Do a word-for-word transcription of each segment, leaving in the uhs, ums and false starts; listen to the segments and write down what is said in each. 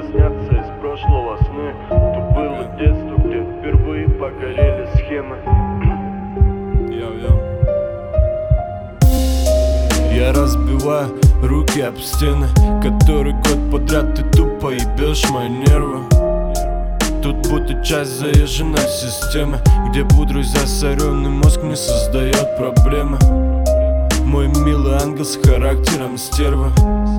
снятся из прошлого сны. То было детство, где впервые погорели схемы. Я разбиваю руки об стены, который год подряд ты тупо ебешь мои нервы. Тут будто часть заезженной системы, где бодрый засоренный мозг не создает проблемы. Мой милый ангел с характером стервы.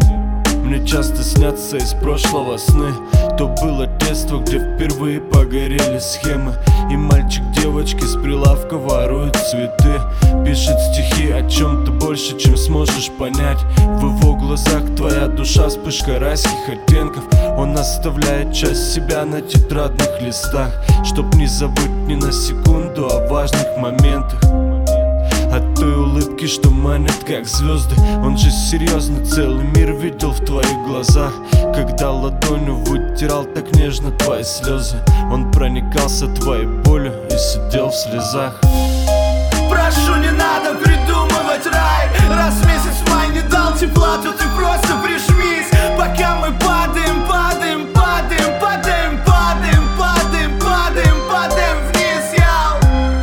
Мне часто снятся из прошлого сны. То было детство, где впервые погорели схемы. И мальчик девочки с прилавка ворует цветы. Пишет стихи о чем-то больше, чем сможешь понять. В его глазах твоя душа вспышка райских оттенков. Он оставляет часть себя на тетрадных листах, чтоб не забыть ни на секунду о важных моментах. От той улыбки, что манит как звезды. Он же серьезно целый мир видел в твоих глазах. Когда ладонью вытирал так нежно твои слезы, он проникался твоей болью и сидел в слезах. Прошу, не надо придумывать рай. Раз месяц май не дал тепла, то ты просто прижмись. Пока мы падаем, падаем, падаем, падаем, падаем, падаем, падаем, падаем вниз, яу.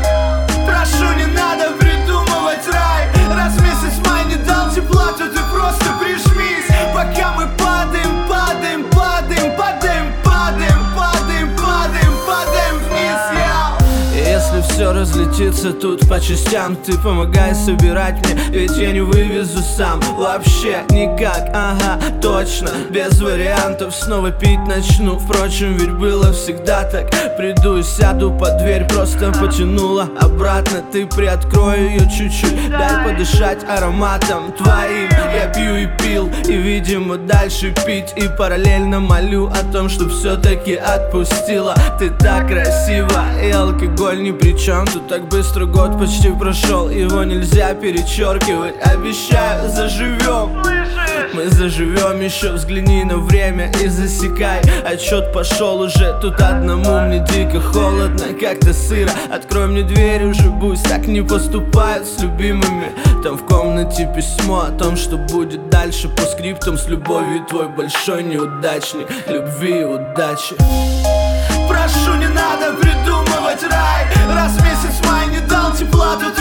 Прошу, не надо придумывать рай. Раз месяц май не дал тепла, то ты просто прижмись. Пока мы падаем, падаем, падаем, падаем, падаем, падаем, падаем, падаем вниз, яу. Если все разлетится тут по частям, ты помогай собирать мне, ведь я не вывезу сам. Вообще никак, ага, точно, без вариантов. Снова пить начну, впрочем, ведь было всегда так. Приду и сяду под дверь, просто потянула обратно. Ты приоткрой ее чуть-чуть, дай подышать ароматом твоим. Я пью и пил, и видимо дальше пить. И параллельно молю о том, что все-таки отпустила. Ты так красива, и алкоголь ни при чем. Тут так быстро год почти прошел, его нельзя перечеркивать. Обещаю, заживем. Мы заживем еще, взгляни на время и засекай. Отчет пошел уже, тут одному мне дико холодно, как-то сыро. Открой мне дверь уже, будь так не поступают с любимыми. Там в комнате письмо о том, что будет дальше. По скриптам с любовью, твой большой неудачник. Любви и удачи. Прошу, не надо придумывать рай. Раз месяц май не дал тепла, то